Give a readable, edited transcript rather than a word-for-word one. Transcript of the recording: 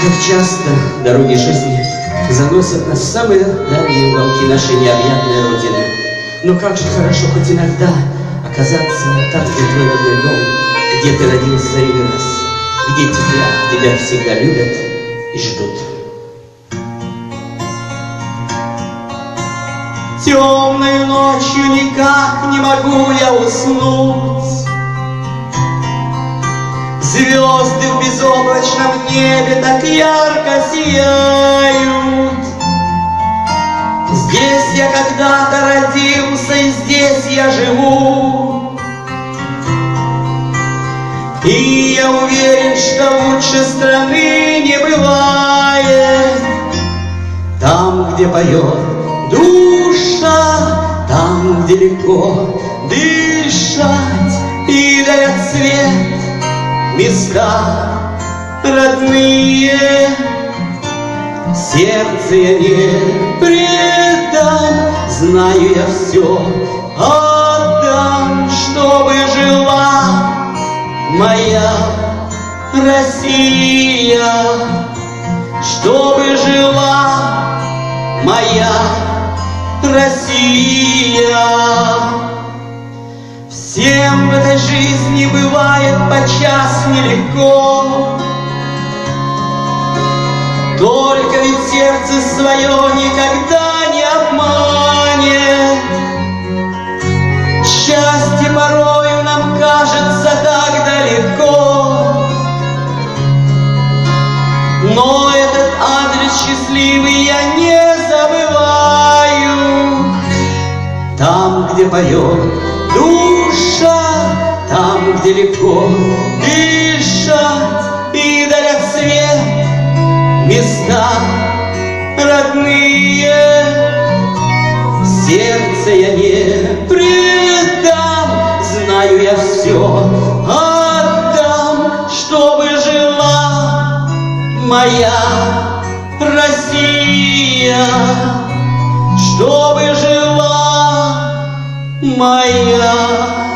Как часто дороги жизни заносят нас в самые дальние уголки нашей необъятной Родины. Но как же хорошо хоть иногда оказаться там, где твой родной дом, где ты родился и вырос, где тебя всегда любят и ждут. Темной ночью никак не могу я уснуть. Звезды в безоблачном небе так ярко сияют. Здесь я когда-то родился, и здесь я живу. И я уверен, что лучше страны не бывает. Там, где поет душа, там, где легко дышать и дарят свет места родные. Сердце я не предам, знаю я все отдам, чтобы жила моя Россия, чтобы жила моя Россия. Всем в этой жизни бывает подчас нелегко, только ведь сердце свое никогда не обманет. Счастье порою нам кажется так далеко, но этот адрес счастливый я не забываю. Там, где поет душа, там, где легко дышать и дарят свет места родные. Сердце я не предам, знаю я все отдам, чтобы жила моя Россия, чтобы жила моя